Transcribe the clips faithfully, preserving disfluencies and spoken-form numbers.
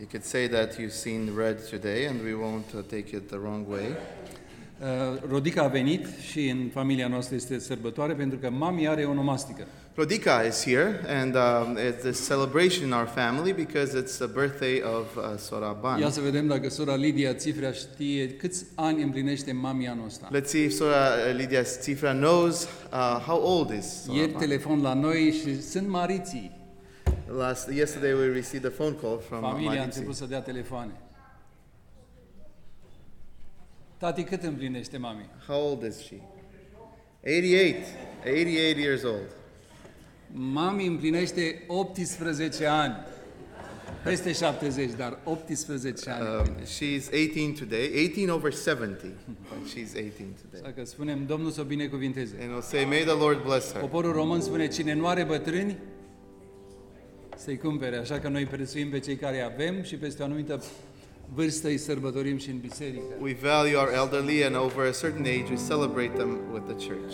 You could say that you've seen red today, and we won't uh, take it the wrong way. Uh, Rodica a venit și în familia noastră este sărbătoare pentru că mami are onomastică. Rodica is here, and um, it's a celebration in our family because it's the birthday of uh, Sora Ban. Ia să vedem dacă sora Lidia Țifrea știe câți ani împlinește mami anul ăsta. Let's see if Sora Lidia Țifrea knows uh, how old is Sora Ieri Ban. telefon la noi și sunt mariții. Last, yesterday we received a phone call from Familia a Marici. început să dea telefoane. Tati, cât împlinește mami? How old is she? eighty-eight. eighty-eight years old. Mami împlinește optsprezece ani. Peste șaptezeci, dar optsprezece ani. Um, she's eighteen today, eighteen over seventy, but she's eighteen today. Așa că spunem, Domnul să o binecuvinteze. And we'll say, may the Lord bless her. Poporul român spune, cine nu are bătrâni, să-i cumpere. Așa că noi prețuim pe cei care avem și peste o anumită vârstă îi sărbătorim și în biserică. We value our elderly, and over a certain age we celebrate them with the church.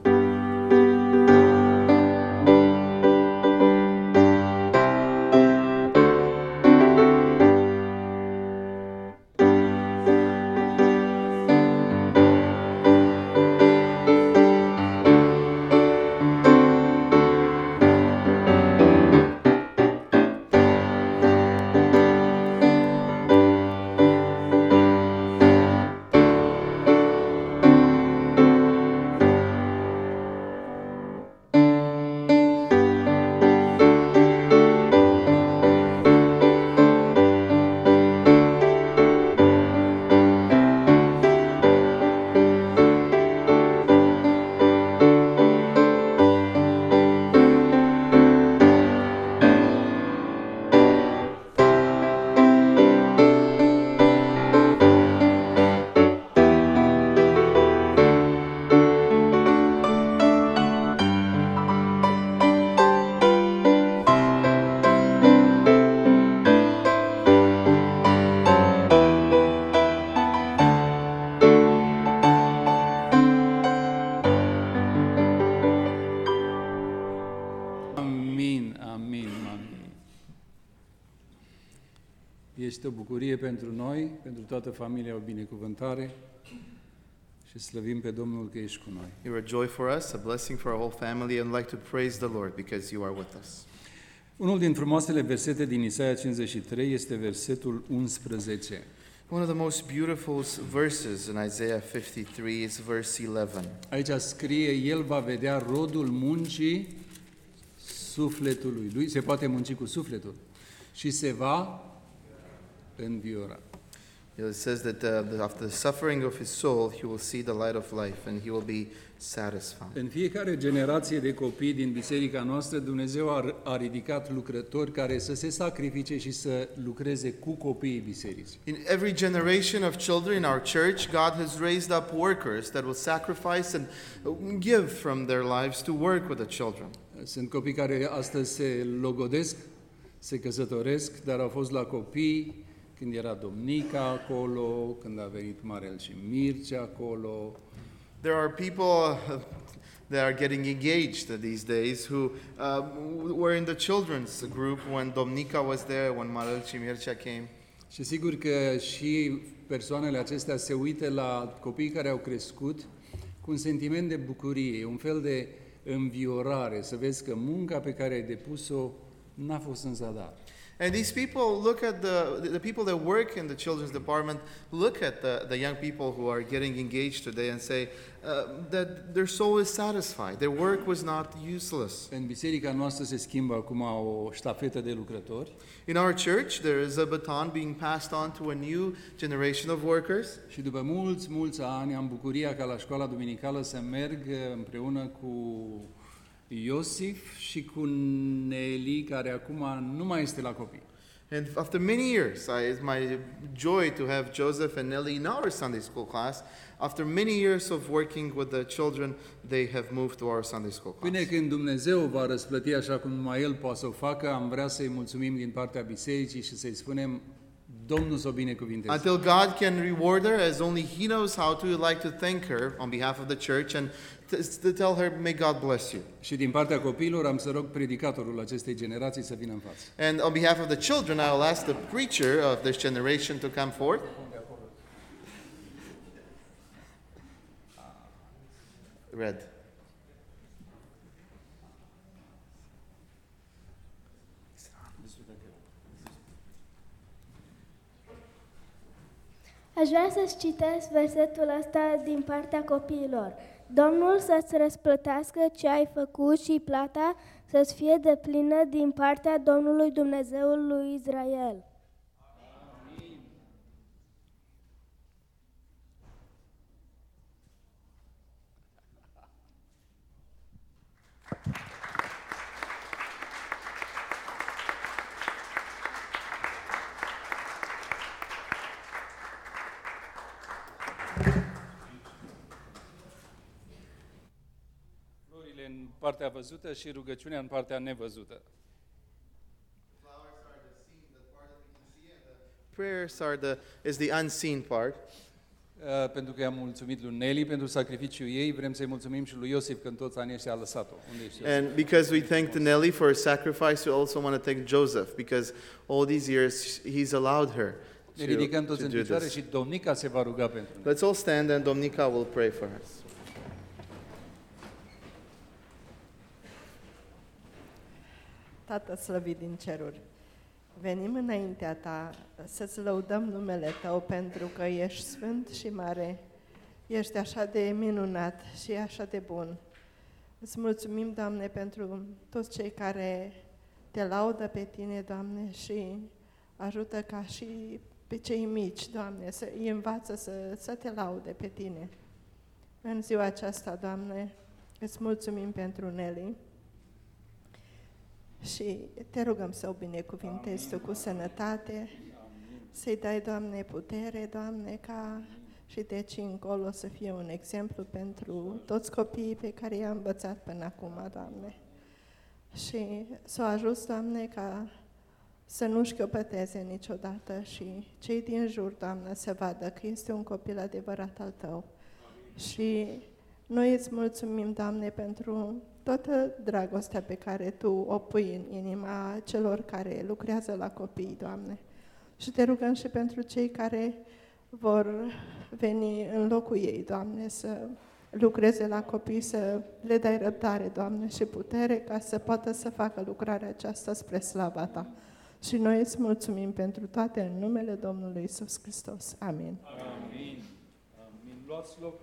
Amin, amin, amin. Este o bucurie pentru noi, pentru toată familia, o binecuvântare și slăvim pe Domnul că ești cu noi. You're a joy for us, a blessing for our whole family, and I'd like to praise the Lord because you are with us. Unul din frumoasele versete din Isaia cincizeci și trei este versetul unsprezece. One of the most beautiful verses in Isaiah fifty-three is verse eleven. Aici scrie, el va vedea rodul muncii sufletului lui, se poate munci cu sufletul, și se va înviora. It says that uh, after the suffering of his soul, he will see the light of life and he will be satisfied. În fiecare generație de copii din biserica noastră, Dumnezeu a, a ridicat lucrători care să se sacrifice și să lucreze cu copiii bisericii. In every generation of children in our church, God has raised up workers that will sacrifice and give from their lives to work with the children. Sunt copii care astăzi se logodesc, se căsătoresc, dar au fost la copii când era Domnica acolo, când a venit Marel și Mircea acolo. There are people uh, that are getting engaged these days who uh, were in the children's group when Domnica was there, when Marel și Mircea came. Și sigur că și persoanele acestea se uită la copiii care au crescut cu un sentiment de bucurie, un fel de înviorare, să vezi că munca pe care ai depus-o n-a fost în zadar. And these people look at the the people that work in the children's department, look at the, the young people who are getting engaged today and say uh, that their soul is satisfied. Their work was not useless. În biserica noastră se schimbă acum o ștafetă de lucrători. In our church, there is a baton being passed on to a new generation of workers. Și după mulți, mulți ani am bucuria ca la școala duminicală să merg împreună cu Iosif și cu Nelly, care acum nu mai este la copii. And after many years, I, it's my joy to have Joseph and Nelly in our Sunday school class. After many years of working with the children, they have moved to our Sunday school class. Până când Dumnezeu va răsplăti așa cum numai El poate să o facă, am vrea să-i mulțumim din partea bisericii și să-i spunem Domnul să o binecuvinteze. Until God can reward her as only He knows how to, we'd like to thank her on behalf of the church and to, to tell her, may God bless you. Și din partea copiilor am să rog predicatorul acestei generații să vină în față. And on behalf of the children, I will ask the preacher of this generation to come forth. Red. Aș vrea să-ți citesc versetul ăsta din partea copiilor. Domnul să-ți răsplătească ce ai făcut și plata să-ți fie deplină din partea Domnului Dumnezeul lui Israel. Amin. Florile în partea văzută și rugăciunea în partea nevăzută. Prayers are the is the unseen part. Uh, pentru că i-am mulțumit lui Nelly pentru sacrificiul ei, vrem să-i mulțumim și lui Iosif că în toți anii ăștia a lăsat-o. Unde ești, Iosif? And because we thanked Nelly for her sacrifice, we also want to thank Joseph because all these years he's allowed her Ne to, ridicăm to toți în do picioare this. și Domnica se va ruga pentru noi. Let's all stand and Domnica will pray for us. Tată slăvit din ceruri, venim înaintea Ta să-ți lăudăm numele Tău pentru că ești sfânt și mare, ești așa de minunat și așa de bun. Îți mulțumim, Doamne, pentru toți cei care Te laudă pe Tine, Doamne, și ajută ca și pe cei mici, Doamne, să îi învață să, să Te laude pe Tine. În ziua aceasta, Doamne, îți mulțumim pentru Nelly. Și te rugăm să o binecuvintezi Tu cu sănătate, să-i dai, Doamne, putere, Doamne, ca și de aici încolo să fie un exemplu pentru toți copiii pe care i-am învățat până acum, Doamne. Și să o ajuți, Doamne, ca să nu șchiopăteze niciodată și cei din jur, Doamne, să vadă că este un copil adevărat al Tău. Și noi îți mulțumim, Doamne, pentru toată dragostea pe care Tu o pui în inima celor care lucrează la copii, Doamne. Și te rugăm și pentru cei care vor veni în locul ei, Doamne, să lucreze la copii, să le dai răbdare, Doamne, și putere ca să poată să facă lucrarea aceasta spre slava Ta. Și noi îți mulțumim pentru toate în numele Domnului Iisus Hristos. Amin. Amin. Amin. Luați loc.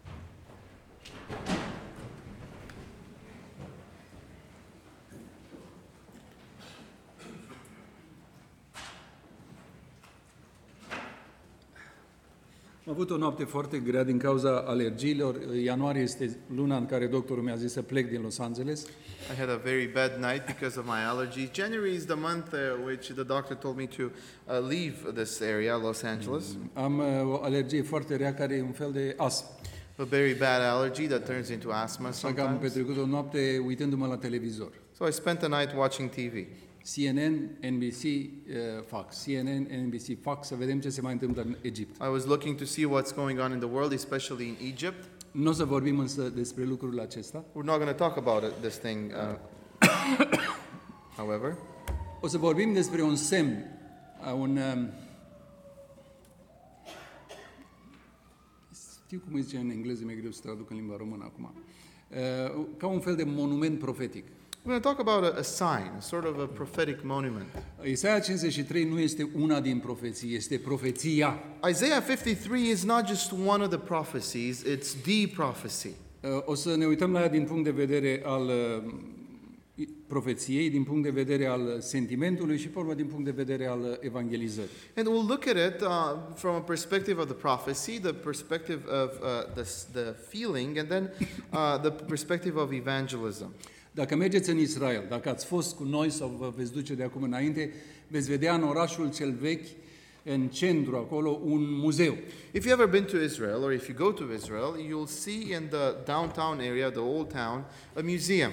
Am avut o noapte foarte grea din cauza alergiilor. Ianuarie este luna în care doctorul mi-a zis să plec din Los Angeles. I had a very bad night because of my allergies. January is the month uh, which the doctor told me to uh, leave this area, Los Angeles. Am uh, o alergie foarte rea care e un fel de astm. A very bad allergy that turns into asthma Așa că am sometimes. petrecut o noapte uitându-mă la televizor. So I spent the night watching T V. C N N, N B C, uh, Fox. C N N, N B C, Fox, să vedem ce se mai întâmplă în Egipt. I was looking to see what's going on in the world, especially in Egypt. Nu o să vorbim însă despre lucrurile acesta. We're not going to talk about it, this thing, uh, however. O să vorbim despre un semn, uh, un... Um, știu cum îi zice în engleză, mi-e greu să traduc în limba română acum. Uh, ca un fel de monument profetic. We're going to talk about a, a sign, a sort of a prophetic monument. Isaia cincizeci și trei nu este una din profeții, este profeția. Isaiah fifty-three is not just one of the prophecies, it's the prophecy. Uh, o să ne uităm la ea din punct de vedere al uh, profeției, din punct de vedere al sentimentului și, pe urmă, din punct de vedere al evangelizării. And we'll look at it uh, from a perspective of the prophecy, the perspective of uh, the, the feeling, and then uh, the perspective of evangelism. Dacă mergeți în Israel, dacă ați fost cu noi sau vă veți duce de acum înainte, veți vedea în orașul cel vechi, în centru acolo, un muzeu. If you've ever been to Israel, or if you go to Israel, you'll see in the downtown area, the old town, a museum.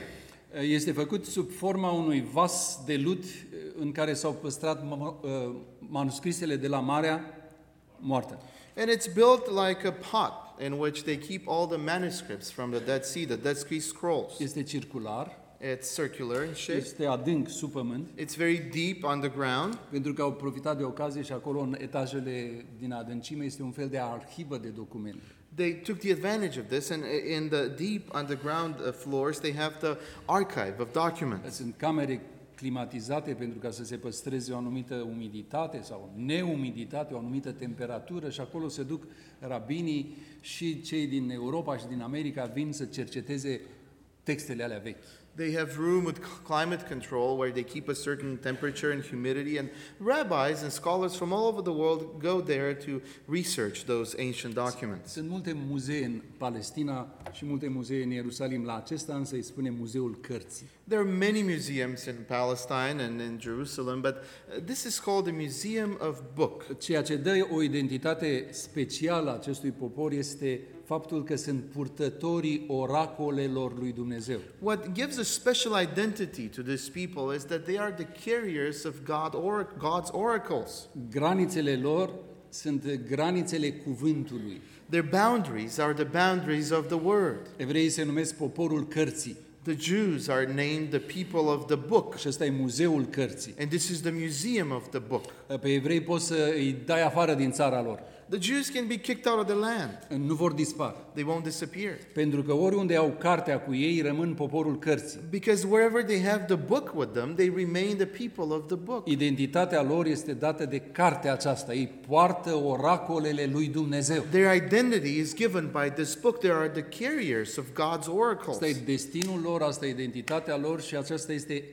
Este făcut sub forma unui vas de lut în care s-au păstrat manuscrisele de la Marea Moartă. And it's built like a pot in which they keep all the manuscripts from the Dead Sea, the Dead Sea Scrolls. Este circular, It's circular in shape. este adânc sub pământ, It's very deep underground. pentru că au profitat de ocazie și acolo în etajele din adâncime este un fel de arhivă de documente. They took the advantage of this, and in the deep underground uh, floors, they have the archive of documents. Sunt camere climatizate pentru ca să se păstreze o anumită umiditate sau neumiditate, o anumită temperatură și acolo se duc rabinii și cei din Europa și din America vin să cerceteze textele alea vechi. They have room with climate control where they keep a certain temperature and humidity, and rabbis and scholars from all over the world go there to research those ancient documents. Sunt multe muzee în Palestina și multe muzee în Ierusalim. La acesta însă îi spune Muzeul Cărții. There are many museums in Palestine and in Jerusalem, but uh, this is called the Museum of Book. Ceea ce dă o identitate specială acestui popor este faptul că sunt purtătorii oracolelor lui Dumnezeu. What gives a special identity to these people is that they are the carriers of God or God's oracles. Granițele lor sunt granițele cuvântului. Their boundaries are the boundaries of the word. Evreii se numesc poporul cărții. The Jews are named the people of the book. Și ăsta e muzeul cărții. And this is the museum of the book. Pe evrei poți să îi dai afară din țara lor. The Jews can be kicked out of the land. Nu vor dispare. They won't disappear. Pentru că oriunde au cartea cu ei, rămân poporul cărții. Because wherever they have the book with them, they remain the people of the book. Identitatea lor este dată de cartea aceasta. Ei poartă oracolele lui Dumnezeu. Their identity is given by this book. They are the carriers of God's oracles. Asta e destinul lor, asta e identitatea lor și aceasta este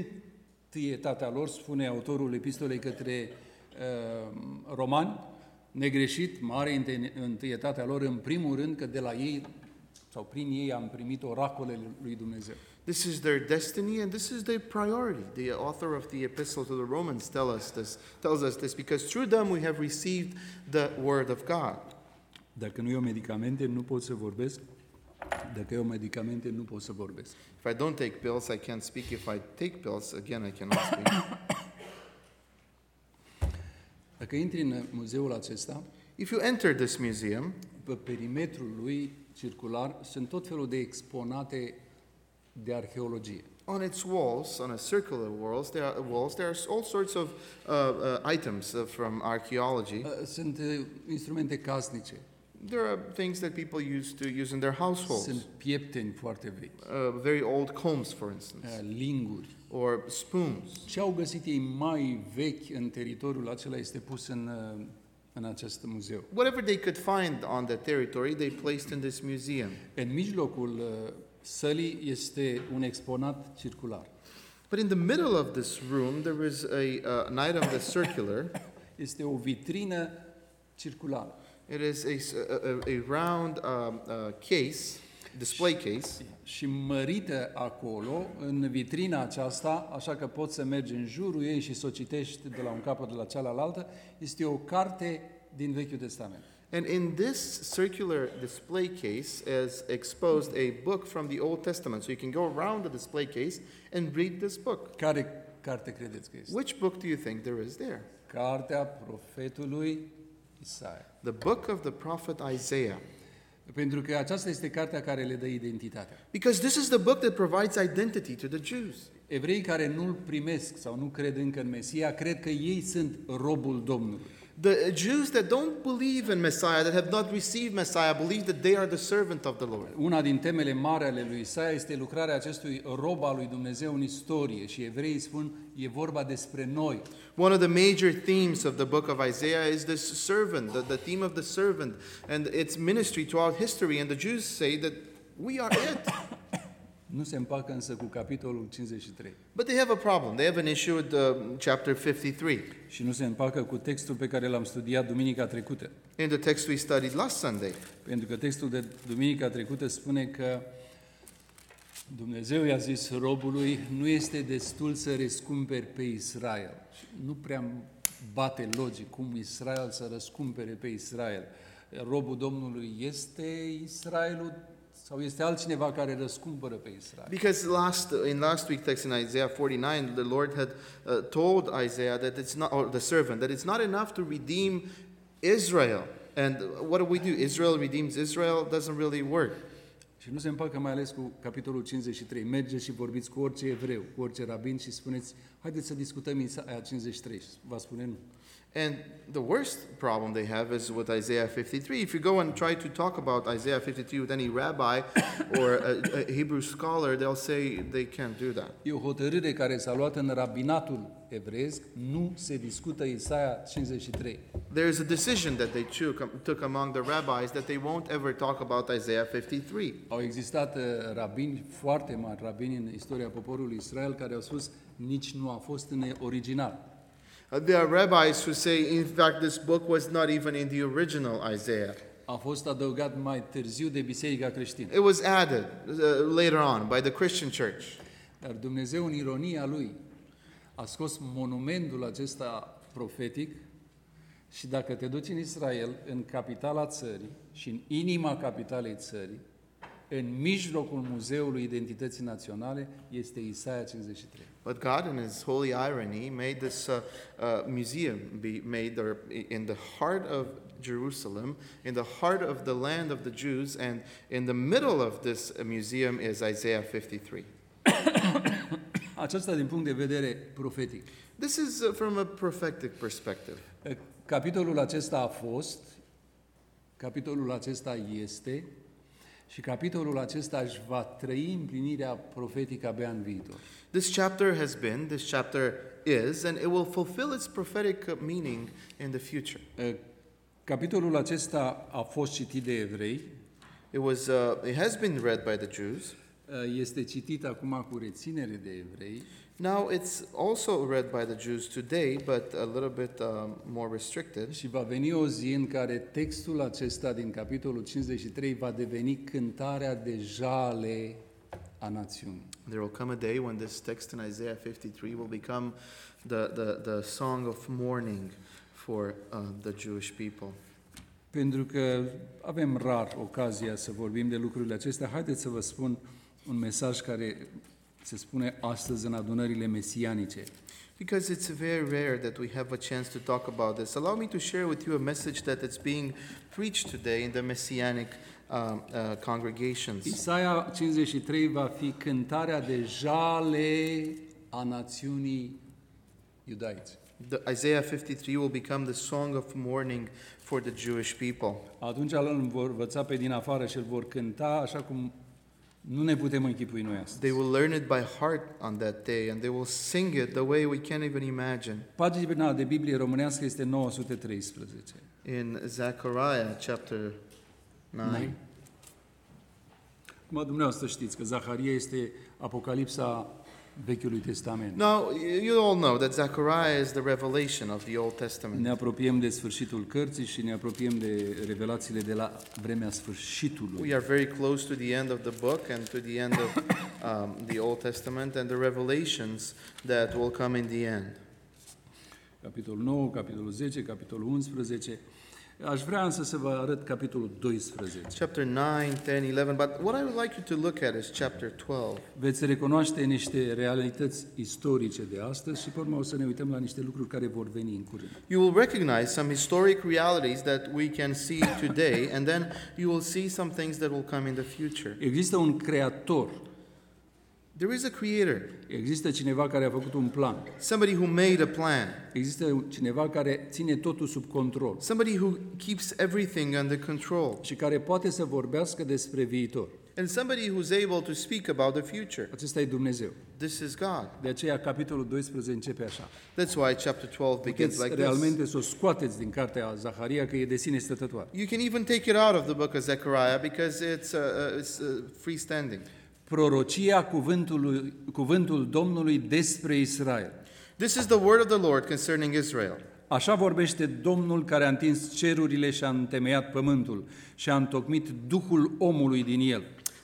întâietatea lor, spune autorul epistolei către uh, romani, negreșit, mare întâietatea lor, în primul rând că de la ei sau prin ei am primit oracolele lui Dumnezeu. This is their destiny and this is their priority. The author of the epistle to the Romans tell us this, tells us this because through them we have received the word of God. Dacă nu iau medicamente, nu pot să vorbesc. Dacă iau medicamente, nu pot să vorbesc. If I don't take pills, I can't speak. If I take pills, again, I cannot speak. Dacă intri în muzeul acesta, If you enter this museum, pe perimetrul lui circular sunt tot felul de exponate de arheologie. on its walls, on a circular walls, there are walls. There are all sorts of uh, uh, items uh, from archaeology. Sunt uh, instrumente casnice, There are things that people used to use in their households. sunt piepteni foarte vechi, Uh, very old combs, for instance, uh, linguri. or spoons. Ce au găsit ei mai vechi în teritoriul acela este pus în, uh, în acest muzeu. Whatever they could find on that territory, they placed in this museum. În mijlocul uh, sălii este un exponat circular. But in the middle of this room, there is a, uh, an item that's circular. Este o vitrină circulară. It is a, s- a- a- a round um, uh, case, display case, Și mărită acolo, în vitrina aceasta, așa că poți să mergi în jurul ei și să o citești de la un capăt de la cealaltă, este o carte din Vechiul Testament. and in this circular display case is exposed a book from the Old Testament. So you can go around the display case and read this book. Care carte credeți că este? Which book do you think there is there? Cartea profetului Isaia. The book of the prophet Isaiah. Pentru că aceasta este cartea care le dă identitatea. Because this is the book that provides identity to the Jews. Evreii care nu-L primesc sau nu cred încă în Mesia, cred că ei sunt robul Domnului. The Jews that don't believe in Messiah, that have not received Messiah, believe that they are the servant of the Lord. Una din temele mari ale lui Isaia este lucrarea acestui rob al lui Dumnezeu în istorie și evreii spun, e vorba despre noi. One of the major themes of the book of Isaiah is this servant, the, the theme of the servant and its ministry throughout history. And the Jews say that we are it. Nu se împacă însă cu capitolul cincizeci și trei But they have a problem. They have an issue with uh, chapter fifty-three. și nu se împacă cu textul pe care l-am studiat duminica trecută. In the text we studied last Sunday. Pentru că textul de duminica trecută spune că Dumnezeu i-a zis robului, nu este destul să răscumperi pe Israel. Și nu prea bate logic cum Israel să răscumpere pe Israel. Robul Domnului este Israelul Sau este altcineva care răscumpără pe Israel? Because last in last week's text in Isaiah forty-nine, the Lord had uh, told Isaiah that it's not, or the servant, that it's not enough to redeem Israel. And what do we do? Israel redeems Israel doesn't really work. Și nu se împacă mai ales cu capitolul cincizeci și trei. Mergeți și vorbiți cu orice evreu, cu orice rabin și spuneți, haideți să discutăm Isaia cincizeci și trei. Va spune nu. And the worst problem they have is with Isaiah fifty-three. If you go and try to talk about Isaiah fifty-three with any rabbi or a, a Hebrew scholar, they'll say they can't do that. E o hotărâre care s-a luat în rabinatul evreiesc, nu se discută Isaia cincizeci și trei. There's a decision that they took, took among the rabbis that they won't ever talk about Isaiah fifty-three. Au existat uh, rabini foarte mari, rabini în istoria poporului Israel, care au spus nici nu a fost în original. Uh, there are rabbis who say, in fact, this book was not even in the original Isaiah. A fost adăugat mai târziu de Biserica Creștină. It was added uh, later on by the Christian church. Dar Dumnezeu, în ironia Lui, a scos monumentul acesta profetic și dacă te duci în Israel, în capitala țării și în inima capitalei țării, în mijlocul Muzeului Identității Naționale, este Isaia cincizeci și trei. But God, in His holy irony, made this uh, uh, museum be made there in the heart of Jerusalem, in the heart of the land of the Jews, and in the middle of this uh, museum is Isaiah fifty-three. Aceasta din punct de vedere profetic. This is uh, from a prophetic perspective. Capitolul acesta a fost, capitolul acesta este și capitolul acesta își va trăi împlinirea profetică abia în viitor. This chapter has been, this chapter is, and it will fulfill its prophetic uh, meaning in the future. Capitolul acesta a fost citit de evrei. It was, uh, it has been read by the Jews. Este citit acum cu reținere de evrei. Now it's also read by the Jews today, but a little bit um, more restricted. Și va veni o zi în care textul acesta din capitolul cincizeci și trei va deveni cântarea de jale a națiunii. There will come a day when this text in Isaiah fifty-three will become the, the, the song of mourning for uh, the Jewish people. Pentru că avem rar ocazia să vorbim de lucrurile acestea, haideți să vă spun un mesaj care se spune astăzi în adunările mesianice. Because it's very rare that we have a chance to talk about this, allow me to share with you a message that is being preached today in the messianic um, uh, congregations. Isaia cincizeci și trei va fi cântarea de jale a națiunii iudaice. The Isaiah fifty-three will become the song of mourning for the Jewish people. Atunci îl vor învăța pe din afară și îl vor cânta așa cum nu ne putem închipui noi astăzi. They will learn it by heart on that day, and they will sing it the way we can't even imagine. Pagina de Biblie românească este nouă sute treisprezece. In Zechariah chapter nine. Acum dumneavoastră știți că Zaharia este Apocalipsa Vechiului Testament. Now, you all know that Zechariah is the revelation of the Old Testament. Ne apropiem de sfârșitul cărții și ne apropiem de revelațiile de la vremea sfârșitului. We are very close to the end of the book and to the end of um, the Old Testament and the revelations that will come in the end. Capitolul nouă, capitolul zece, capitolul unsprezece. Aș vrea însă să vă arăt capitolul doisprezece. Chapter nine, ten, eleven, but what I would like you to look at is chapter twelve. Veți recunoaște niște realități istorice de astăzi și pe urmă o să ne uităm la niște lucruri care vor veni în curând. You will recognize some historic realities that we can see today, and then you will see some things that will come in the future. Există un creator. There is a creator. Există cineva care a făcut un plan. Somebody who made a plan. Există cineva care ține totul sub control. Somebody who keeps everything under control. Și care poate să vorbească despre viitor. And somebody who's able to speak about the future. Acesta e Dumnezeu. This is God. De aceea capitolul doisprezece începe așa. That's why chapter twelve begins Puteți like realmente this. să o scoateți din cartea Zaharia, că e de sine stătătoare. You can even take it out of the book of Zechariah because it's, uh, uh, it's uh, freestanding. Prorocia cuvântului, cuvântul Domnului despre Israel. This is the word of the Lord concerning Israel. Așa vorbește Domnul care a întins cerurile și a întemeiat pământul și a întocmit duhul omului din el.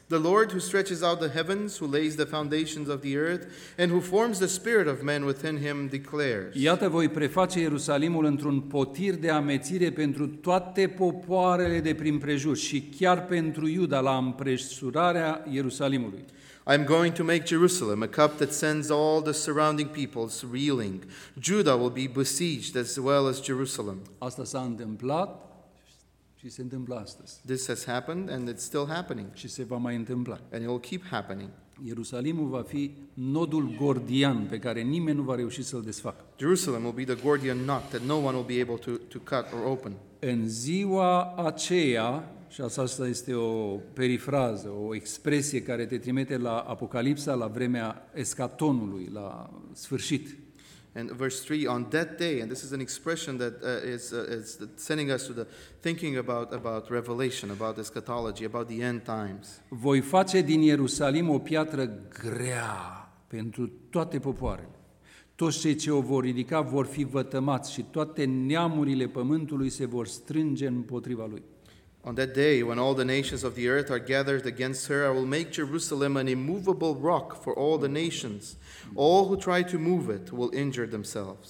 The Lord who stretches out the heavens, who lays the foundations of the earth, and who forms the spirit of man within him, declares. Iată, voi preface Ierusalimul într-un potir de amețire pentru toate popoarele de prin prejur și chiar pentru Iuda la împresurarea Ierusalimului. I am going to make Jerusalem a cup that sends all the surrounding peoples reeling. Judah will be besieged as well as Jerusalem. Asta s-a întâmplat și se întâmplă astăzi. This has happened and it's still happening, Și se va mai întâmpla. and it will keep happening. Ierusalimul va fi nodul gordian pe care nimeni nu va reuși să-l desfacă. Jerusalem will be the Gordian knot that no one will be able to, to cut or open. În ziua aceea, și asta este o perifrază, o expresie care te trimite la Apocalipsa, la vremea escatonului, la sfârșit. And verse three, on that day, and this is an expression that uh, is, uh, is sending us to the thinking about, about Revelation, about eschatology, about the end times. Voi face din Ierusalim o piatră grea pentru toate popoarele. Toți cei ce o vor ridica vor fi vătămați și toate neamurile pământului se vor strânge împotriva lui. On that day, when all the nations of the earth are gathered against her, I will make Jerusalem an immovable rock for all the nations. All who try to move it will injure themselves.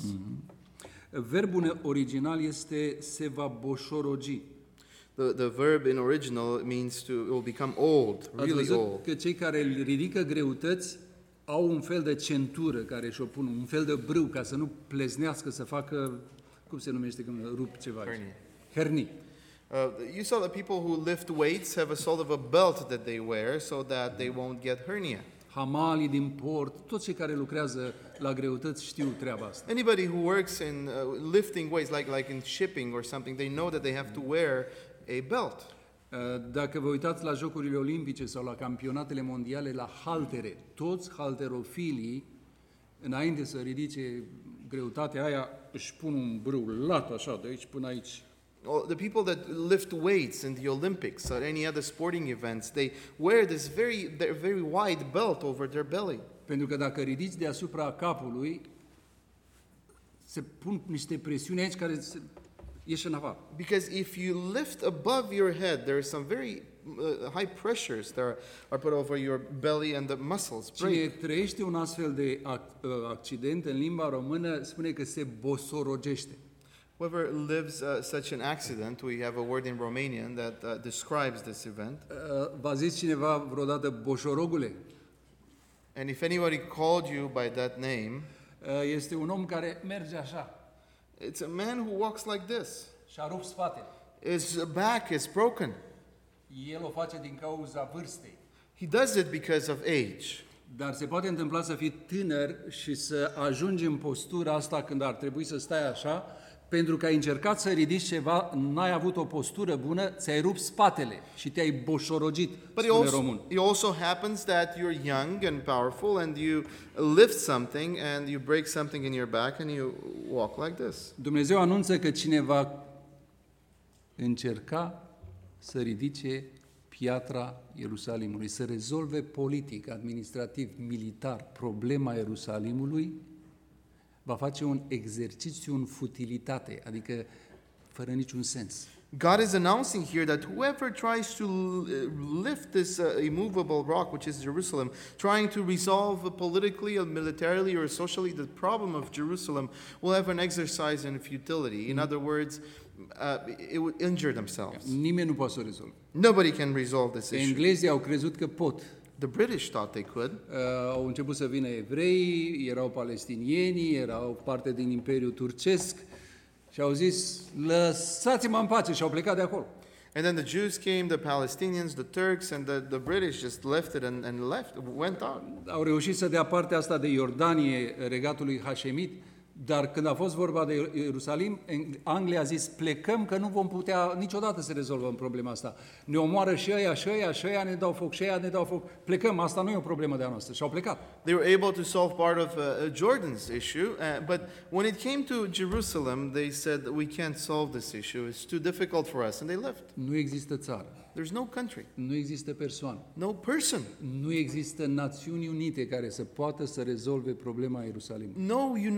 Verbul original este se va boșorogi. The, the verb in original means to, it will become old, Ați really văzut old. că cei care îl ridică greutăți au un fel de centură care și-o pun, un fel de brâu ca să nu pleznească, să facă, cum se numește când rup ceva? Hernie. Hernii. Uh, you saw that people who lift weights have a sort of a belt that they wear so that they won't get hernia. Hamalii din port, toți cei care lucrează la greutăți știu treaba asta. Anybody who works in uh, lifting weights, like, like in shipping or something, they know that they have to wear a belt. Uh, Dacă vă uitați la Jocurile Olimpice sau la campionatele mondiale la haltere, toți halterofilii, înainte să ridice greutatea aia, își pun un brâu lat așa, de aici până aici. Oh, the people that lift weights in the Olympics or any other sporting events, they wear this very, their very wide belt over their belly. Pentru că dacă ridici deasupra capului, se pun niște presiuni aici care se ieși în afară. Because if you lift above your head, there are some very uh, high pressures that are, are put over your belly and the muscles break. Cine trăiește un astfel de ac- uh, accident în limba română spune că se bosorogește. Whoever lives uh, such an accident, we have a word in Romanian that uh, describes this event. Uh, V-a zis cineva vreodată boșorogule? And if anybody called you by that name, Uh, Este un om care merge așa it's a man who walks like this. și a rupt spatele. His back is broken. El o face din cauza vârstei. He does it because of age. Dar se poate întâmpla să fii tânăr și să ajungi în postura asta când ar trebui să stai așa, pentru că ai încercat să ridici ceva, n-ai avut o postură bună, ți-ai rupt spatele și te-ai boșorogit, But it spune also, român. it also happens that you're young and powerful and you lift something and you break something in your back and you walk like this. Dumnezeu anunță că cine va încerca să ridice piatra Ierusalimului, să rezolve politic, administrativ, militar problema Ierusalimului, va face un exercițiu în futilitate, adică fără niciun sens. God is announcing here that whoever tries to uh, lift this uh, immovable rock, which is Jerusalem, trying to resolve politically or militarily or socially the problem of Jerusalem, will have an exercise in futility. In other words, uh, it would injure themselves. Nimeni nu poate să o rezolve. Nobody can resolve this issue. Englezii au crezut că pot. The British thought they could. Uh, au început să vină evrei, erau palestinieni, erau parte din Imperiul Turcesc și au zis, lăsați-mă în pace, și au plecat de acolo. And then the Jews came, the Palestinians, the Turks, and the, the British just left it and, and left, went out. Au reușit să dea partea asta de Iordanie regatului Hașemit, dar când a fost vorba de Ierusalim, Anglia a zis, plecăm că nu vom putea niciodată să rezolvăm problema asta. Ne omoară și ăia, și ăia, și ăia ne dau foc, și ăia ne dau foc. Plecăm, asta nu e o problemă de-a noastră. Și au plecat. They were able to solve part of uh, Jordan's issue, uh, but when it came to Jerusalem, they said, we can't solve this issue, it's too difficult for us, and they left. Nu există țară, There's no country, nu există persoană, no person, nu există Națiuni Unite care să poată să rezolve problema Ierusalimului. no United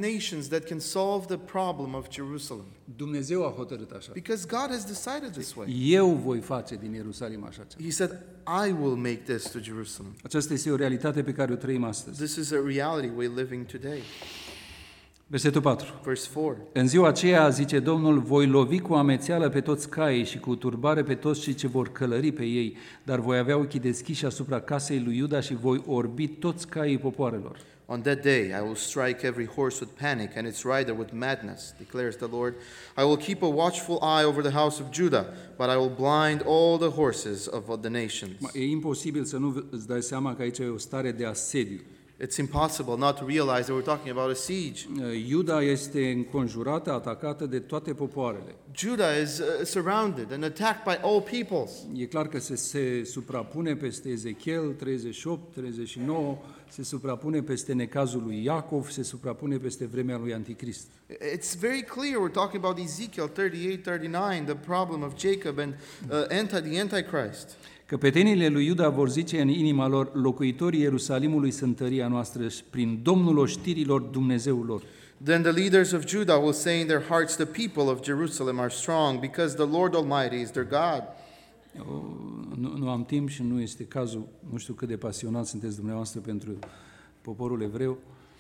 nations that can solve the problem of Jerusalem. Dumnezeu a hotărât așa. Because God has decided this way. Eu voi face din Ierusalim așa ceva. He said, I will make this to Jerusalem. Aceasta este o realitate pe care o trăim astăzi. This is a reality we're living today. Versetul patru. Verse four. În ziua aceea, zice Domnul, voi lovi cu amețeală pe toți caii și cu turbare pe toți cei ce vor călări pe ei, dar voi avea ochii deschiși asupra casei lui Iuda și voi orbi toți caii popoarelor. On that day I will strike every horse with panic and its rider with madness, declares the Lord. I will keep a watchful eye over the house of Judah, but I will blind all the horses of the nations. E imposibil să nu îți dai seama că aici e o stare de asediu. It's impossible not to realize that we're talking about a siege. Iuda este înconjurată, atacată de toate popoarele. Judah is uh, surrounded and attacked by all peoples. E clar că se, se suprapune peste Ezechiel treizeci și opt, treizeci și nouă, se suprapune peste necazul lui Iacov, se suprapune peste vremea lui Anticrist. It's very clear we're talking about Ezekiel thirty-eight, thirty-nine, the problem of Jacob and uh, anti, the Antichrist. Căpetenile lui Iuda vor zice în inima lor, locuitorii Ierusalimului sunt tăria noastră și prin Domnul oștirilor Dumnezeul lor. Then the leaders of Judah will say in their hearts, the people of Jerusalem are strong because the Lord Almighty is their God. Eu, nu, nu am timp și nu este cazul, nu știu cât de pasionat sunteți dumneavoastră pentru poporul evreu.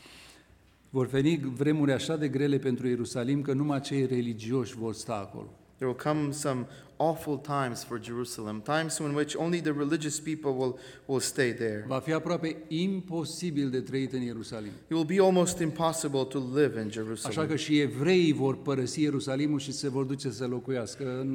Vor veni vremuri așa de grele pentru Ierusalim că numai cei religioși vor sta acolo. There will come some awful times for Jerusalem, times in which only the religious people will, will stay there. Va fi aproape imposibil de trăit în Ierusalim. It will be almost impossible to live in Jerusalem. Așa că și evreii vor părăsi Ierusalimul și se vor duce să locuiască în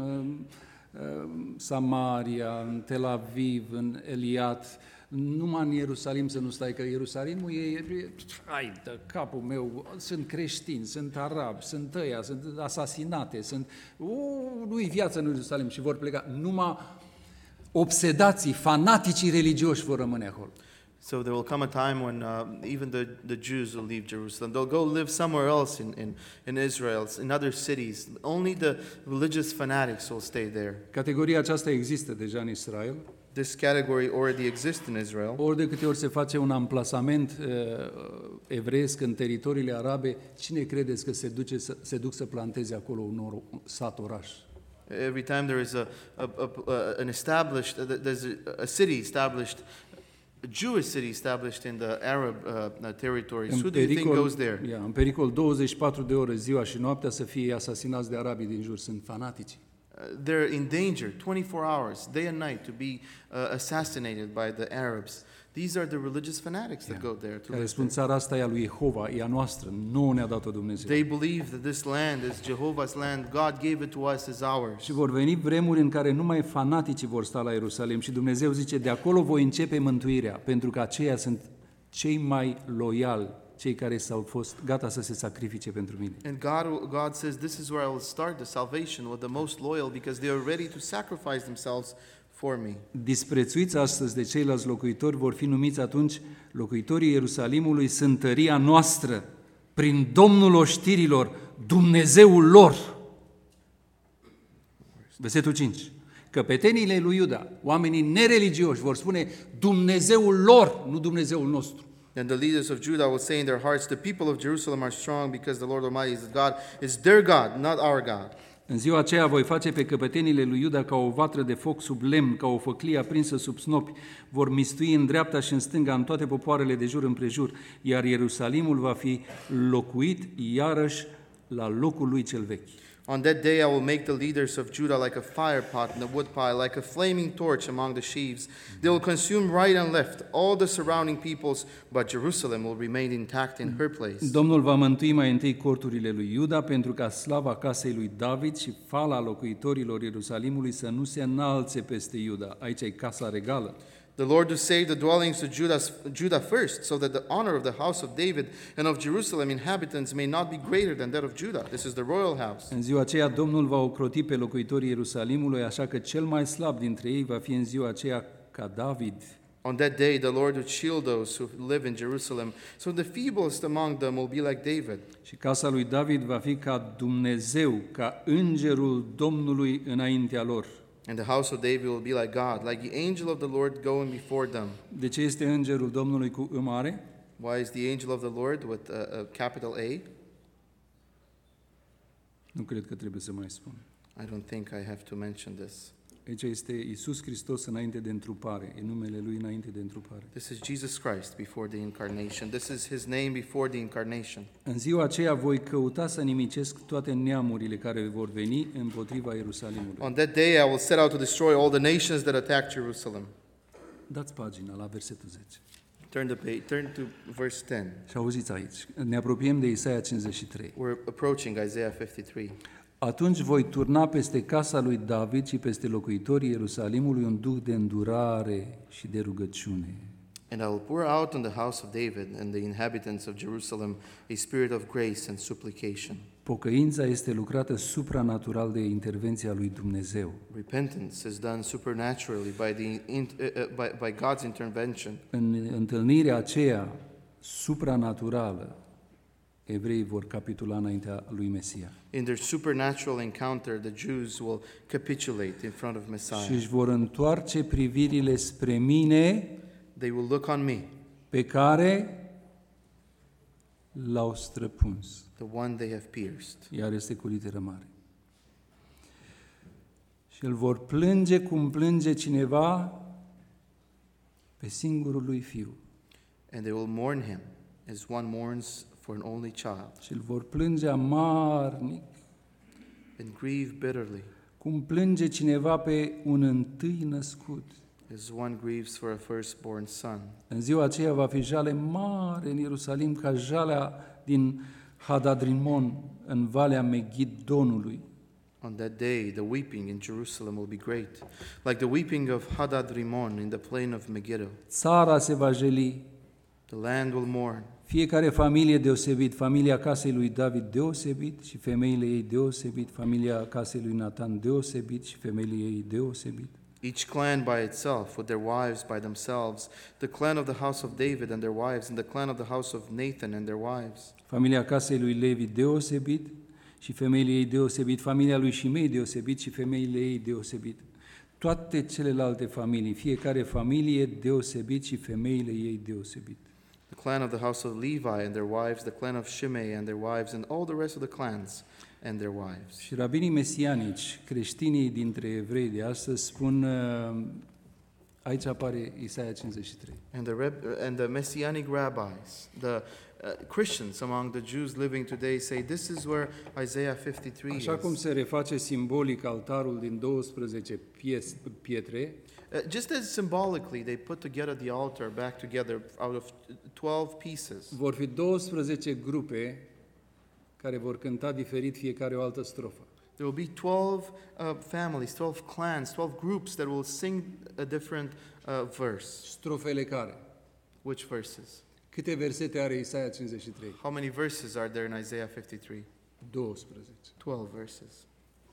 uh, Samaria, în Tel Aviv, în Eliat, numai în Ierusalim să nu stai, că Ierusalimul e, e hai de capul meu, sunt creștini, sunt arabi, sunt ăia, sunt asasinate, sunt, uh, nu-i viață în Ierusalim și vor pleca. Numai obsedații, fanaticii religioși vor rămâne acolo. So there will come a time when uh, even the, the Jews will leave Jerusalem. They'll go live somewhere else in, in, in Israel, in other cities. Only the religious fanatics will stay there. Categoria aceasta există deja în Israel. This category already exists in Israel. Ori de câte ori se face un amplasament uh, evreiesc în teritoriile arabe, cine credeți că se, duce să, se duc să planteze acolo un or, sat, oraș? Every time there is a, a, a, a an established, uh, there's a, a city established, a Jewish city established in the Arab uh, territories. În Who do you think pericol, goes there? yeah, în pericol douăzeci și patru de ore ziua și noaptea să fie asasinați de arabii din jur, sunt fanatici. Uh, they're in danger twenty-four hours, day and night, to be uh, assassinated by the Arabs. These are the religious fanatics that Yeah. go there. To Care live spun there. țara asta e a lui Jehova, e a noastră, nouă ne-a dat-o Dumnezeu. They believe that this land is Jehovah's land. God gave it to us as ours. Și vor veni vremuri în care numai fanaticii vor sta la Ierusalim și Dumnezeu zice, de acolo voi începe mântuirea, pentru că aceia sunt cei mai loiali, cei care s-au fost gata să se sacrifice pentru mine. And God, God says, this is where I will start the salvation with the most loyal, because they are ready to sacrifice themselves for me. Disprețuiți astăzi de ceilalți locuitori vor fi numiți atunci locuitorii Ierusalimului sunt tăria noastră, prin Domnul oștirilor, Dumnezeul lor. Versetul cinci. Căpetenile lui Iuda, oamenii nereligioși, vor spune Dumnezeul lor, nu Dumnezeul nostru. And the leaders of Judah will say in their hearts, the people of Jerusalem are strong because the Lord Almighty is God, is their God, not our God. În ziua aceea voi face pe căpetenile lui Iuda ca o vatră de foc sub lemn, ca o făclie aprinsă sub snopi. Vor mistui în dreapta și în stânga în toate popoarele de jur împrejur, iar Ierusalimul va fi locuit iarăși la locul lui cel vechi. On that day I will make the leaders of Judah like a fire pot in a wood pile, like a flaming torch among the sheaves. They will consume right and left all the surrounding peoples, but Jerusalem will remain intact in her place. Domnul va mântui mai întâi corturile lui Iuda, pentru ca slava casei lui David și fala locuitorilor Ierusalimului să nu se înalțe peste Iuda. Aici e casa regală. The Lord will save the dwellings of Judah, Judah first, so that the honor of the house of David and of Jerusalem inhabitants may not be greater than that of Judah. This is the royal house. În ziua aceea Domnul va ocroti pe locuitorii Ierusalimului, așa că cel mai slab dintre ei va fi în ziua aceea ca David. On that day the Lord will shield those who live in Jerusalem, so the feeblest among them will be like David. Și casa lui David va fi ca Dumnezeu, ca îngerul Domnului înaintea lor. And the house of David will be like God, like the angel of the Lord going before them. De ce este îngerul Domnului cu î mare? Why is the angel of the Lord with a, a capital A? Nu cred că trebuie să mai spun. I don't think I have to mention this. Aici este Iisus Hristos înainte de întrupare, e numele Lui înainte de întrupare. This is Jesus Christ before the incarnation. This is his name before the incarnation. În ziua aceea voi căuta să nimicesc toate neamurile care vor veni împotriva Ierusalimului. On that day I will set out to destroy all the nations that attack Jerusalem. Dați pagina la versetul zece. Turn the page, turn to verse ten. Și auziți aici, ne apropiem de Isaia cincizeci și trei. We're approaching Isaiah fifty-three. Atunci voi turna peste casa lui David și peste locuitorii Ierusalimului un duh de îndurare și de rugăciune. And I will pour out on the house of David and the inhabitants of Jerusalem a spirit of grace and supplication. Pocăința este lucrată supranatural de intervenția lui Dumnezeu. Repentance is done supernaturally by, the, in, uh, uh, by, by God's intervention. În întâlnirea aceea supranaturală, evreii vor capitula înaintea lui Mesia. In their supernatural encounter, the Jews will capitulate in front of Și Messiah. își vor întoarce privirile spre mine, They will look on me, pe care l-au străpuns. the one they have pierced. Iar este cu literă mare. Și îl vor plânge cum plânge cineva pe singurul lui fiu. And they will mourn him as one mourns for an only child, Și îl vor plânge amarnic, and grieve bitterly cum plânge cineva pe un întâi născut. as one grieves for a firstborn son. În ziua aceea va fi jale mare în Ierusalim ca jalea din Hadadrimon în Valea Megidonului. On that day, the weeping in Jerusalem will be great, like the weeping of Hadad Rimon in the plain of Megiddo. Țara se va jeli, The land will mourn, fiecare familie deosebit, familia casei lui David deosebit și femeile ei deosebit, familia casei lui Nathan deosebit și femeile ei deosebit. each clan by itself, with their wives by themselves, the clan of the house of David and their wives, and the clan of the house of Nathan and their wives. Familia casei lui Levi deosebit și femeile ei deosebit, familia lui Shimei deosebit și femeile ei deosebit. Toate celelalte familii, fiecare familie deosebit și femeile ei deosebit. The clan of the house of Levi and their wives, the clan of Shimei and their wives, and all the rest of the clans and their wives. Și rabinii mesianici, creștinii dintre evrei de astăzi, spun, uh, aici apare Isaia cincizeci și trei. And the, reb- and the messianic rabbis, the uh, Christians among the Jews living today say this is where Isaiah fifty-three Așa cum is. se reface simbolic altarul din douăsprezece pies, pietre, Uh, just as symbolically they put together the altar back together out of twelve pieces. vor fi douăsprezece grupe care vor cânta diferit fiecare o altă strofă. There will be twelve uh, families, twelve clans, twelve groups that will sing a different uh, verse. Strofele care? Which verses? Câte versete are Isaia cincizeci și trei? How many verses are there in Isaiah fifty-three? douăsprezece. twelve verses.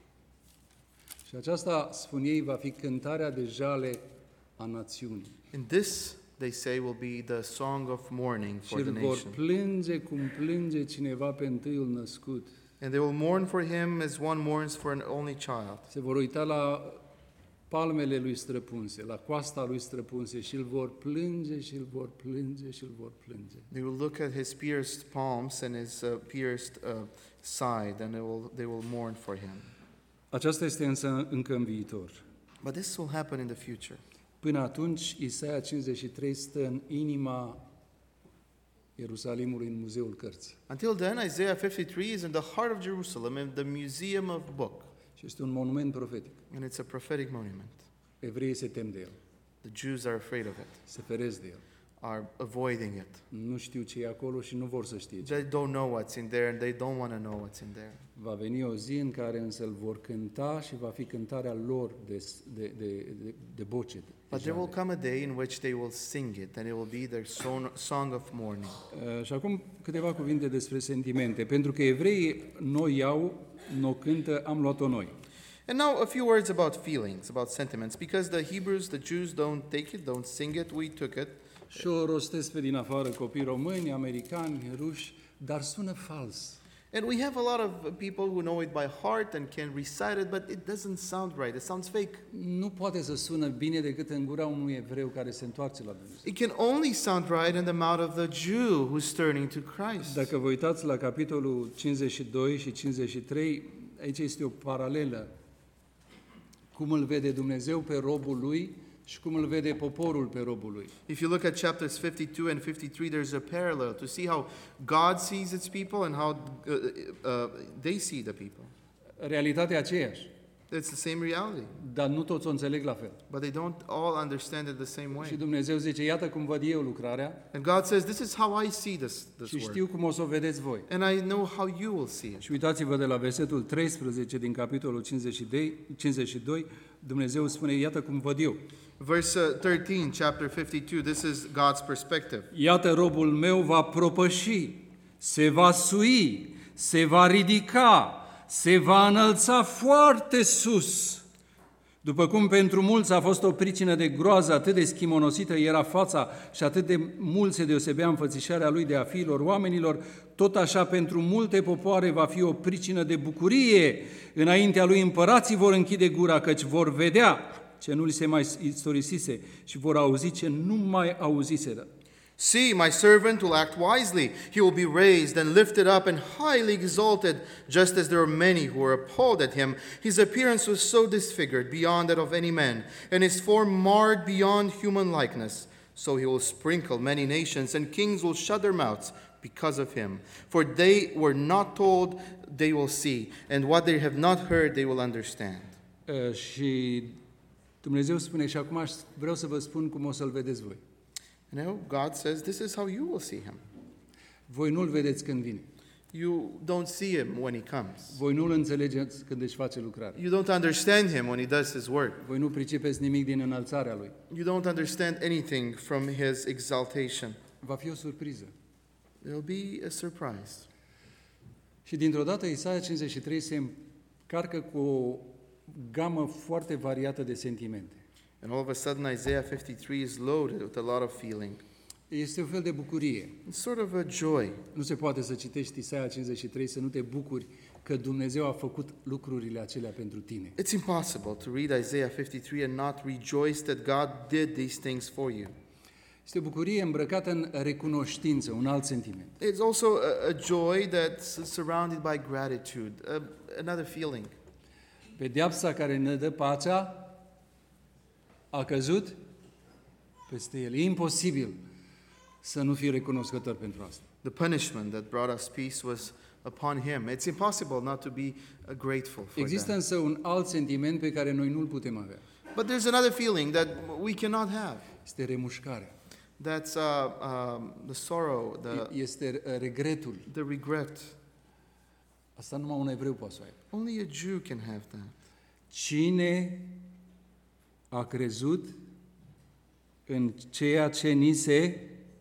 Și aceasta, spun ei, va fi cântarea de jale a națiunii. And this, they say, will be the song of mourning Și for the îl vor nation. plânge cum plânge cineva pe întâiul născut. And they will mourn for him as one mourns for an only child. Se vor uita la palmele lui străpunse, la coasta lui străpunse și îl vor plânge și îl vor plânge și îl vor plânge. They will look at his pierced palms and his uh, pierced uh, side, and they will, they will mourn for him. Aceasta este însă încă în viitor. But this will happen in the future. Până atunci, Isaia cincizeci și trei stă în inima Ierusalimului, în Muzeul Cărții. Until then, Isaiah fifty-three is in the heart of Jerusalem, in the Museum of Book, Și este un monument profetic. and it's a prophetic monument. Evreii se tem de el, The Jews are afraid of it, se feresc de el. are avoiding it. Nu știu ce e acolo și nu vor să știe ce. They don't know what's in there, and they don't want to know what's in there. Va veni o zi în care însă îl vor cânta și va fi cântarea lor de, de, de, de, de boce. De But there will jale. come a day in which they will sing it, and it will be their son- song of mourning. Uh, și acum câteva cuvinte despre sentimente. Pentru că evreii noi iau, nu cântă, am luat-o noi. And now a few words about feelings, about sentiments, because the Hebrews, the Jews don't take it, don't sing it, we took it. Și o rostesc pe din afară copii români, americani, ruși, dar sună fals. And we have a lot of people who know it by heart and can recite it, but it doesn't sound right. It sounds fake. Nu poate să sună bine decât în gura unui evreu care se întoarce la Dumnezeu. It can only sound right in the mouth of the Jew who's turning to Christ. Dacă vă uitați la capitolul cincizeci și doi și cincizeci și trei, aici este o paralelă. Cum îl vede Dumnezeu pe robul lui și cum îl vede poporul pe robul lui. If you look at chapters fifty-two and fifty-three, there's a parallel to see how God sees its people and how uh, uh, they see the people. Realitatea aceeași, It's the same reality, dar nu toți o înțeleg la fel. but they don't all understand it the same Și way. Dumnezeu zice, iată cum văd eu lucrarea And God says, this is how I see this, this și work. știu cum o să o vedeți voi. And I know how you will see it. Și uitați-vă de la versetul treisprezece din capitolul cincizeci și doi, cincizeci și doi, Dumnezeu spune, iată cum văd eu. Verse uh, thirteen, chapter fifty-two, this is God's perspective. Iată robul meu va propăși, se va sui, se va ridica, se va înălța foarte sus. După cum pentru mulți a fost o pricină de groază, atât de schimonosită era fața și atât de mult se deosebea înfățișarea lui de a fiilor oamenilor, tot așa pentru multe popoare va fi o pricină de bucurie. Înaintea lui împărații vor închide gura, căci vor vedea ce nu li se mai istorisise și vor auzi ce nu mai auziseră. See, my servant will act wisely. He will be raised and lifted up and highly exalted, just as there are many who are appalled at him. His appearance was so disfigured beyond that of any man, and his form marred beyond human likeness. So he will sprinkle many nations, and kings will shut their mouths because of him. For they were not told, they will see, and what they have not heard, they will understand. Uh, și Dumnezeu spune, și acum vreau să vă spun cum o să-l vedeți voi. You know, God says, this is how you will see him. Voi nu-l vedeți când vine. You don't see him when he comes. Voi nu-l înțelegeți când își face lucrarea. You don't understand him when he does his work. Voi nu pricepeți nimic din înălțarea lui. You don't understand anything from his exaltation. Va fi o surpriză. It'll be a surprise. Și dintr-o dată Isaia cincizeci și trei se încarcă cu o gamă foarte variată de sentimente. And all of a sudden Isaiah fifty-three is loaded with a lot of feeling. Este un fel de bucurie. It's sort of a joy. Nu se poate să citești Isaia cincizeci și trei să nu te bucuri că Dumnezeu a făcut lucrurile acelea pentru tine. It's impossible to read Isaiah fifty-three and not rejoice that God did these things for you. Este o bucurie îmbrăcată în recunoștință, un alt sentiment. It's also a, a joy that's surrounded by gratitude, a, another feeling. Pedeapsa care ne dă pacea a căzut peste el. E imposibil să nu fii recunoscător pentru asta. The punishment that brought us peace was upon him. It's impossible not to be uh, grateful for Există that. însă un alt sentiment pe care noi nu-l putem avea. But there's another feeling that we cannot have. Este remușcarea. That's uh, um, the sorrow, the, Este uh, regretul. the regret. Asta numai un evreu poate să o aibă. Only a Jew can have that. Cine a crezut în ceea ce ni se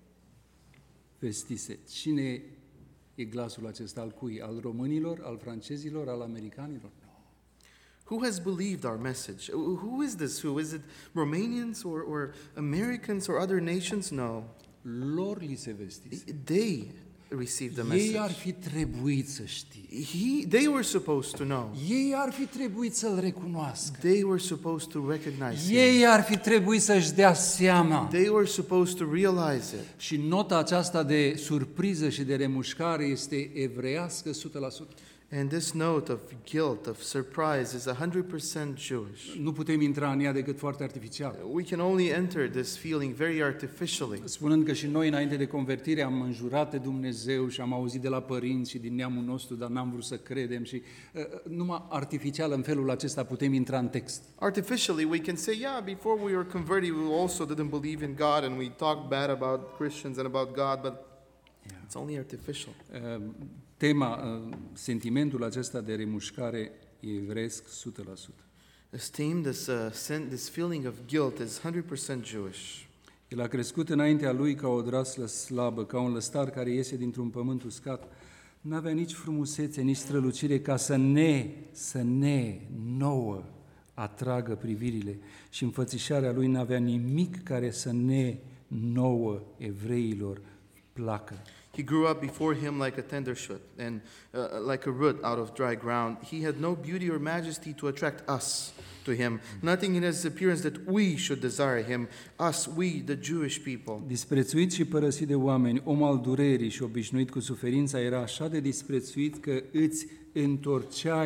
vestise? Cine e glasul acesta? Al cui? Al românilor? Al francezilor? Al americanilor? Nu. Who has believed our message? Who is this? Who is it? Romanians or, or Americans or other nations? No. Lor li se vestise. They received the Ei ar message. fi trebuit să știe. He, they were supposed to know. Ei ar fi trebuit să-L recunoască. They were supposed to recognize him. Ei ar fi trebuit să-și dea seama. They were supposed to realize it. Și nota aceasta de surpriză și de remușcare este evreiască o sută la sută. And this note of guilt, of surprise, is one hundred percent Jewish. Nu putem intra în ea decât foarte artificial. We can only enter this feeling very artificially. Spunând că și noi, înainte de convertire, am înjurat de Dumnezeu și am auzit de la părinți și din neamul nostru, dar n-am vrut să credem și uh, numai artificial în felul acesta putem intra în text. Artificially, we can say, yeah, before we were converted, we also didn't believe in God and we talked bad about Christians and about God, but Yeah. it's only artificial. Uh, tema, uh, sentimentul acesta de remușcare e evresc o sută la sută. This theme, this, uh, sen- this feeling of guilt is one hundred percent Jewish. El a crescut înaintea lui ca o draslă slabă, ca un lăstar care iese dintr-un pământ uscat. N-avea nici frumusețe, nici strălucire ca să ne, să ne, nouă, atragă privirile. Și înfățișarea lui n-avea nimic care să ne, nouă, evreilor, placă. He grew up before him like a tender shoot and uh, like a root out of dry ground. He had no beauty or majesty to attract us to him. Nothing in his appearance that we should desire him. Us, we, the Jewish people. Disprețuit și părăsit de oameni, om al durerii și obișnuit cu suferința, era așa de disprețuit că îți întorceai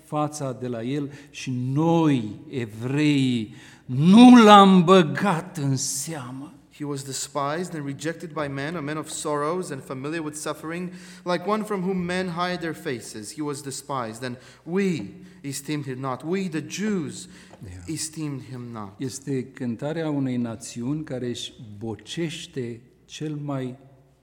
fața de la el și noi, evreii, nu l-am băgat în seamă. He was despised and rejected by men, a man of sorrows and familiar with suffering, like one from whom men hide their faces. He was despised, and we esteemed him not. We, the Jews, esteemed him not. Este cântarea unei națiuni care își bocește cel mai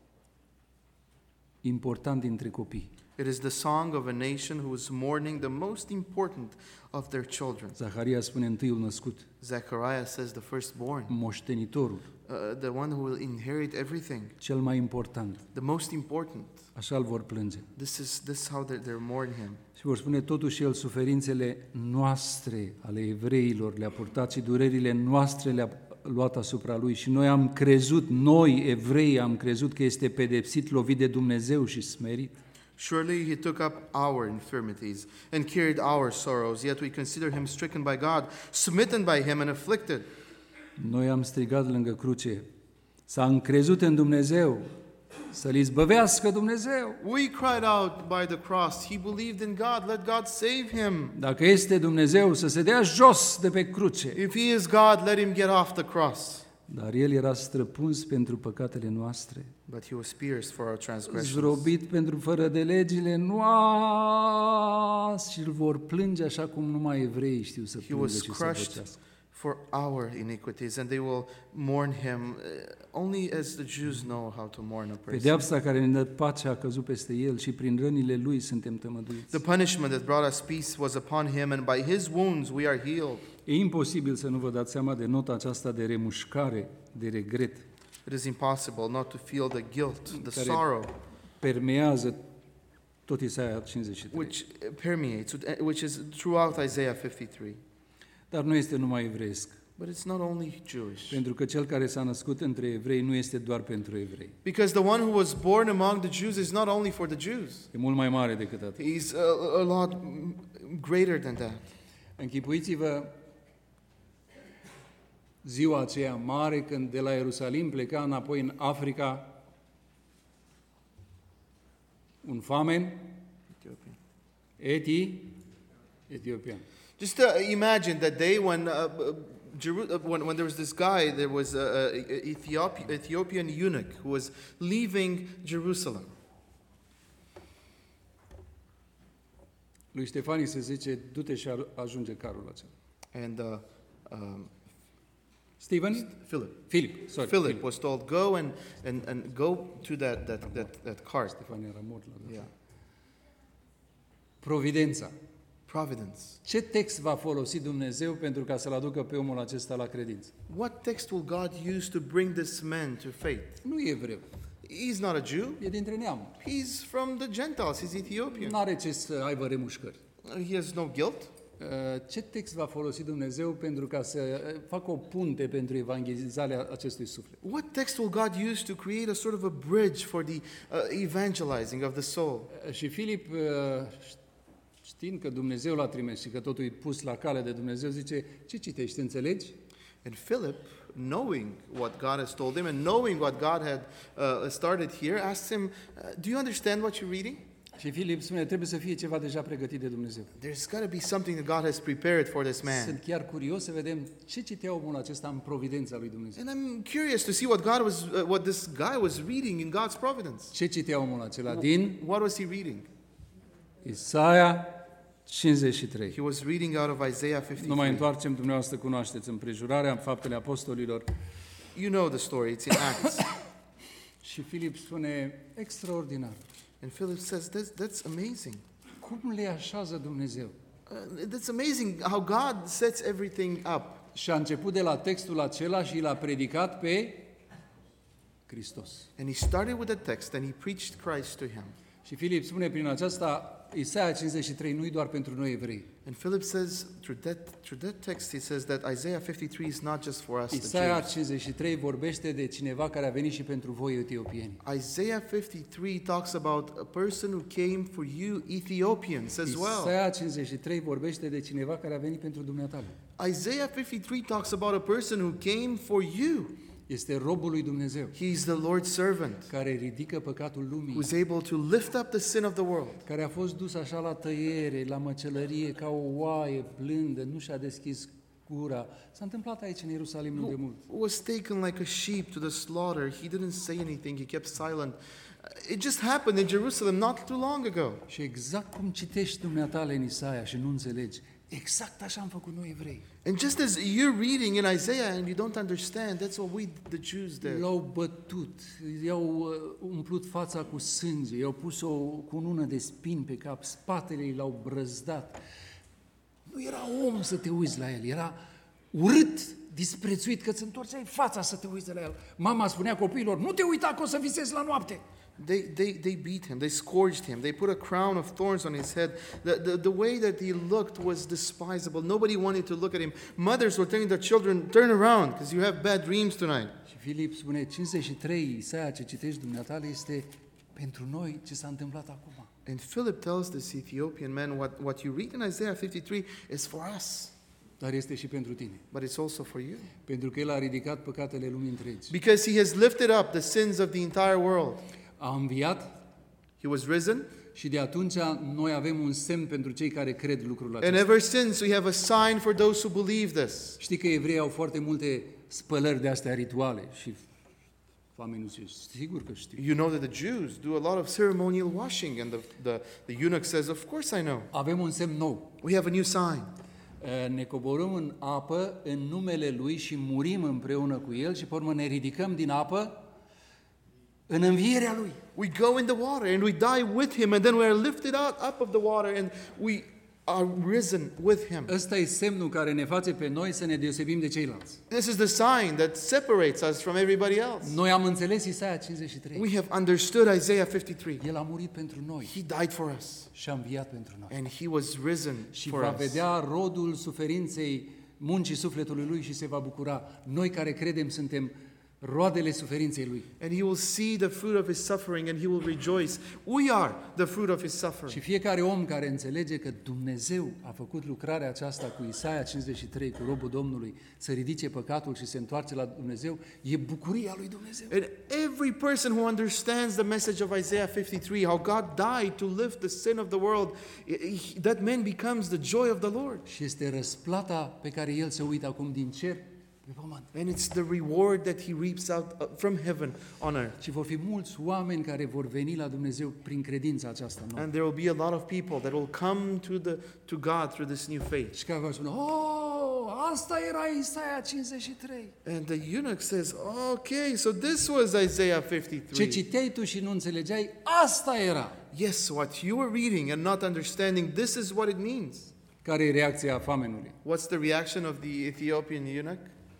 important dintre copii. It is the song of a nation who is mourning the most important of their children. Zaharia spune întâiul născut, Zechariah says the firstborn, moștenitorul, uh, the one who will inherit everything, cel mai important. the most important. Așa îl vor plânge. This is this is how they they mourn him. Și vor spune totuși el suferințele noastre ale evreilor le-a purtat și durerile noastre le-a luat asupra lui și noi am crezut, noi evrei am crezut că este pedepsit, lovit de Dumnezeu și smerit. Surely he took up our infirmities and carried our sorrows, yet we consider him stricken by God, smitten by him and afflicted. Noi am strigat lângă cruce, s-a încrezut în Dumnezeu, să-l izbăvească Dumnezeu. We cried out by the cross, he believed in God, let God save him. Dacă este Dumnezeu, să se dea jos de pe cruce. If he is God, let him get off the cross. Dar el era străpuns pentru păcatele noastre, But he was pierced for our transgressions. zdrobit pentru fără de legile noastre și îl vor plânge așa cum numai evreii știu să He plângă was și să crushed vocească. for our iniquities, and they will mourn him uh, only as the Jews know how to mourn a person. Pedeapsa care ne dă pace a căzut peste el și prin rănile lui suntem tămăduiți. The punishment that brought us peace was upon him, and by his wounds we are healed. E imposibil să nu vă dați seama de nota aceasta de remușcare, de regret, It is impossible not to feel the guilt, the Care- sorrow, permează tot Isaia cincizeci și trei. which permeates, which is throughout Isaiah fifty-three. Dar nu este numai evreiesc, But it's not only Jewish. pentru că cel care s-a născut între evrei nu este doar pentru evrei. Because the one who was born among the Jews is not only for the Jews. E mult mai mare decât atât. He's a, a lot greater than that. Închipuiți-vă ziua aceea mare când de la Ierusalim pleca înapoi în Africa un famen, eti, etiopian. Just uh, imagine that day when, uh, uh, Jeru- uh, when, when there was this guy, there was a, a Ethiop- Ethiopian eunuch who was leaving Jerusalem. Lui Ștefanii se zice, du-te și ajunge carul acela. And uh, um, Stephen? Philip. Philip, sorry. Philip was told, go and, and, and go to that, that, that, that cart. Stefan era mort la Yeah. Providența. Providence. Ce text va folosi Dumnezeu pentru ca să-l aducă pe omul acesta la credință? What text will God use to bring this man to faith? Nu e evreu, He's not a Jew. e dintre neamuri. He's from the Gentiles. He's Ethiopian. Nu are ce să aibă remușcări. He has no guilt. Ce text va folosi Dumnezeu pentru ca să facă o punte pentru evangelizarea acestui suflet? What text will God use to create a sort of a bridge for the uh, evangelizing of the soul? Și Filip, știind că Dumnezeu l-a trimis și că totul e pus la cale de Dumnezeu, zice, ce citești, înțelegi? And Philip, knowing what God has told him and knowing what God had uh, started here, asked him, uh, do you understand what you're reading? Și Filip spune, trebuie să fie ceva deja pregătit de Dumnezeu. There's got to be something that God has prepared for this man. Sunt chiar curios să vedem ce citea omul acesta în providența lui Dumnezeu. And I'm curious to see what God was, uh, what this guy was reading in God's providence. Ce citea omul acela? Din What was he reading? Isaia cincizeci și trei. He was reading out of Isaiah Nu mai fifty-three. întoarcem, dumneavoastră cunoașteți împrejurarea în Faptele Apostolilor. You know the story, it's in Acts. Și Filip spune, extraordinar. And Philip says, that's, that's amazing. Cum le așează Dumnezeu? Uh, that's amazing how God sets everything up. Și a început de la textul acela și l-a predicat pe Hristos. And he started with the text and he preached Christ to him. Și Filip spune prin aceasta, Isaia cincizeci și trei nu e doar pentru noi evrei. And Philip says, through that, through that text, he says that Isaiah fifty-three is not just for us, the Isaia Jews. cincizeci și trei vorbește de cineva care a venit și pentru voi etiopieni. Isaiah fifty-three talks about a person who came for you, Ethiopians, as well. Isaia cincizeci și trei vorbește de cineva care a venit pentru dumneata. Isaiah fifty-three talks about a person who came for you. Este robul lui Dumnezeu He's the Lord's servant care ridică păcatul lumii, who's able to lift up the sin of the world. care a fost dus așa la tăiere, la măcelărie, ca o oaie blândă, nu și-a deschis gura. S-a întâmplat aici în Ierusalim nu de mult. Who was taken like a sheep to the slaughter. He didn't say anything. He kept silent. It just happened in Jerusalem not too long ago. Și exact cum citești dumneatale în Isaia și nu înțelegi, exact așa am făcut noi evrei. And just as you're reading in Isaiah and you don't understand, that's what we, the Jews, did. L-au bătut, i-au uh, umplut fața cu sânge, i-au pus o cunună de spini pe cap, spatele l-au brăzdat. Nu era om să te uiți la el, era urât, disprețuit, că îți întorceai fața să te uiți la el. Mama spunea copiilor, nu te uita că o să visezi la noapte. They, they, they beat him, they scourged him, they put a crown of thorns on his head. The, the, the way that he looked was despisable. Nobody wanted to look at him. Mothers were telling their children, turn around because you have bad dreams tonight. Și Filip spune, cincizeci și trei, Isaia ce citești dumneatale este pentru noi ce s-a întâmplat acum. And Philip tells this Ethiopian man, what, what you read in Isaiah fifty-three is for us, Dar este și pentru tine, but it's also for you. pentru că El a ridicat păcatele lumii întregi. Because he has lifted up the sins of the entire world. A înviat He was risen, și de atunci noi avem un semn pentru cei care cred lucrul and acesta. ever since we have a sign for those who believe this. Știi că evreii au foarte multe spălări de astea rituale și oamenii nu știu, sigur că știu. You know that the Jews do a lot of ceremonial washing, and the, the, the eunuch says, of course I know. Avem un semn nou. We have a new sign. Ne coborâm în apă în numele Lui și murim împreună cu El și pe urmă ne ridicăm din apă în învierea Lui. We go in the water and we die with him, and then we are lifted out up of the water and we are risen with him. Ăsta e semnul care ne face pe noi să ne deosebim de ceilalți. This is the sign that separates us from everybody else. Noi am înțeles Isaia cincizeci și trei. We have understood Isaiah fifty-three. El a murit pentru noi He died for us, și a înviat pentru noi. and he was risen Și for va us. vedea rodul suferinței muncii sufletului Lui și se va bucura. Noi care credem suntem roadele suferinței Lui. And he will see the fruit of his suffering and he will rejoice. We are the fruit of his Și suffering. fiecare om care înțelege că Dumnezeu a făcut lucrarea aceasta cu Isaia cincizeci și trei, cu robul Domnului, să ridice păcatul și se întoarce la Dumnezeu, e bucuria lui Dumnezeu. And every person who understands the message of Isaiah fifty-three, how God died to lift the sin of the world, he- that man becomes the joy of the Lord. Și este răsplata pe care El se uită acum din cer pe pământ. And it's the reward that he reaps out uh, from heaven on earth. Și vor fi mulți oameni care vor veni la Dumnezeu prin credința aceasta nouă. And there will be a lot of people that will come to the to God through this new faith. Și care vor spune, oh, asta era Isaia cincizeci și trei. And the eunuch says, okay, so this was Isaiah Ce fifty-three. citeai tu și nu înțelegeai, asta era. Yes, what you were reading and not understanding, this is what it means. Care e reacția famenului? What's the reaction of the Ethiopian eunuch?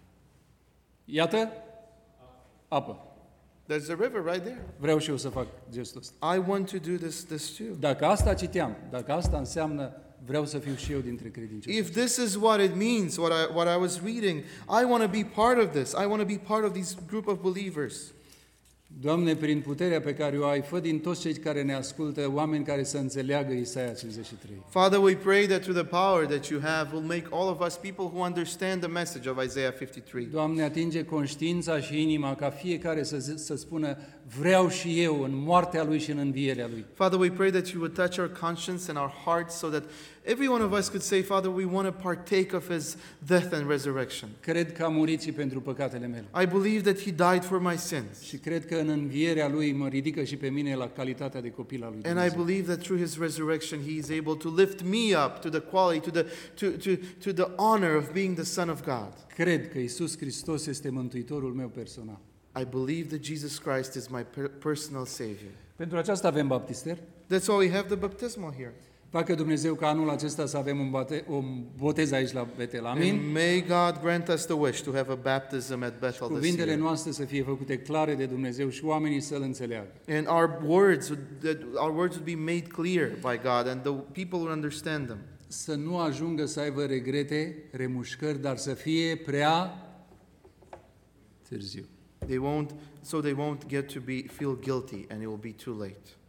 Iată, apă. There's a river right there. Vreau și eu să fac gestul ăsta. I want to do this, this too. Dacă asta citeam, dacă asta înseamnă, vreau să fiu și eu dintre credincioși. If this is what it means, what I, what I was reading, I want to be part of this. I want to be part of this group of believers. Doamne, prin puterea pe care o ai, fă din toți cei care ne ascultă oameni care să înțeleagă Isaia cincizeci și trei. Father, we pray that through the power that you have will make all of us people who understand the message of Isaiah fifty-three. Doamne, atinge conștiința și inima ca fiecare să, zi- să spună, vreau și eu în moartea Lui și în învierea Lui. Father, we pray that you would touch our conscience and our hearts so that every one of us could say, Father, we want to partake of his death and resurrection. Cred că a murit și pentru păcatele mele. I believe that he died for my sins. Și cred că în învierea Lui mă ridică și pe mine la calitatea de copil al Lui And I Dumnezeu. believe that through his resurrection, he is able to lift me up to the quality, to the, to, to, to the honor of being the Son of God. Cred că Iisus Hristos este Mântuitorul meu personal. I believe that Jesus Christ is my per- personal Savior. Pentru aceasta avem baptister. That's why we have the baptismal here. Facă Dumnezeu ca anul acesta să avem un, bate, un botez aici la Betel. Amin? And may God grant us the wish to have a baptism at Bethel this Cuvintele year. noastre să fie făcute clare de Dumnezeu și oamenii să-L înțeleagă. And our words, would- that our words would be made clear by God, and the people would understand them. Să nu ajungă să aibă regrete, remușcări, dar să fie prea târziu. They won't, so they won't get to be feel guilty, and it will be too late.